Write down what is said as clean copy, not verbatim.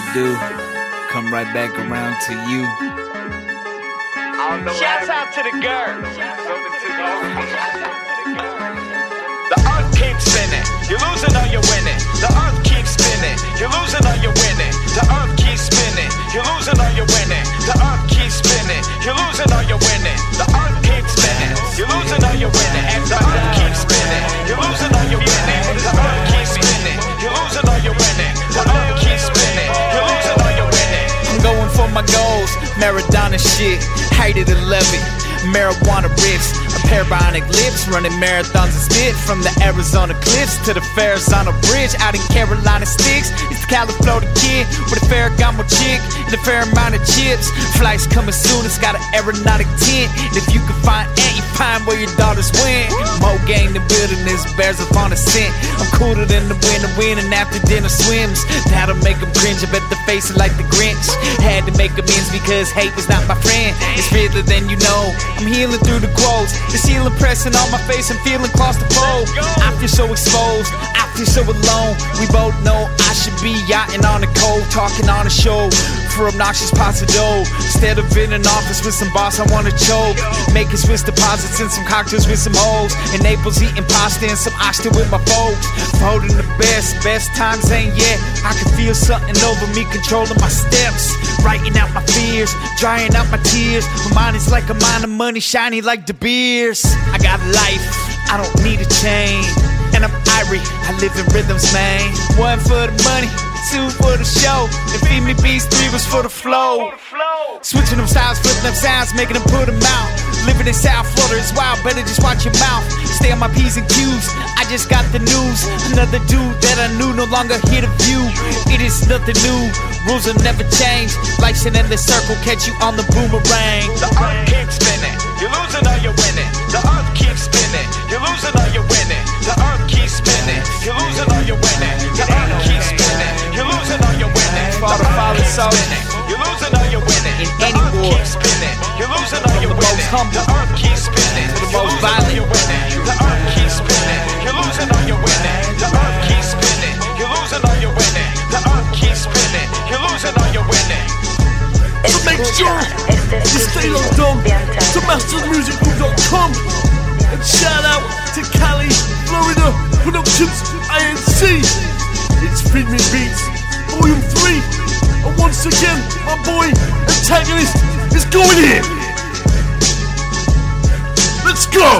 do, come right back around to you. Shouts out to the girls. The earth keeps spinning, you're losing or you're winning. The earth keeps spinning, you're losing or you're winning. The earth keeps spinning, you're losing or you're winning. The earth keeps spinning, you're losing or you're winning. The earth keeps spinning, you're losing or you're winning. The earth keeps spinning, you're losing or you're winning. The earth keeps spinning, you're losing or you're winning. The earth keeps spinning, you're losing or you're winning. I'm going for my goals, Maradona shit, height of the levee, marijuana riffs, a pair of bionic lips, running marathons and spit from the Arizona cliffs to the Farazana Bridge out in Carolina Sticks. It's the California kid with a Ferragamo chick and a fair amount of chips. Flights coming soon, it's got an aeronautic tint. And if you can find Aunt, you find where your daughters went. Mo gang the building, this bears up on a scent. I'm cooler than the wind and after dinner swims. That'll make them cringe, I bet the face it like the Grinch. Had to make amends because hate was not my friend. It's realer than you know, I'm healing through the quotes. The ceiling pressing on my face, I'm feeling claustrophobic. I feel so exposed, I feel so alone. We both know I should be yachting on the cold, talking on a show for obnoxious pots of dough. Instead of in an office with some boss I wanna choke, making Swiss deposits and some cocktails with some hoes. In Naples eating pasta and some oxtail with my folks. Holding the best times ain't yet. I can feel something over me controlling my steps. Writing out my fears, drying out my tears. My mind is like a mine of money, shiny like De Beers. I got life, I don't need a chain. And I'm Irie, I live in rhythms, man. One for the money, two for the show. And Feed Me Beats, three was for the flow. Switching them styles, flipping them sounds, making them put them out. Living in South Florida is wild, better just watch your mouth. Stay on my P's and Q's, I just got the news. Another dude that I knew no longer here to view. It is nothing new, rules will never change. Life's an endless circle, catch you on the boomerang. The earth keeps spinning, you're losing or you're winning. The earth keeps spinning, you're losing or you're winning. The earth keeps spinning, you're losing or you're winning. The earth keeps spinning, you're losing or you're winning. For the fallen soul, you're losing or you're winning. In any war, keeps spinning, you're losing or you're the most winning. humble, The earth keeps spinning, to the you're most losing or violent. you're winning. The earth keeps spinning, you're losing or you're winning. The earth keeps spinning, you're losing or you're winning. The earth keeps spinning, you're losing or you're winning. So make sure you stay logged on to mastermusicgroup.com. And shout out to Cali, Florida Productions, INC. It's Feed Me Beats, Volume 3. And once again, my boy Antagonist is going in. Let's go!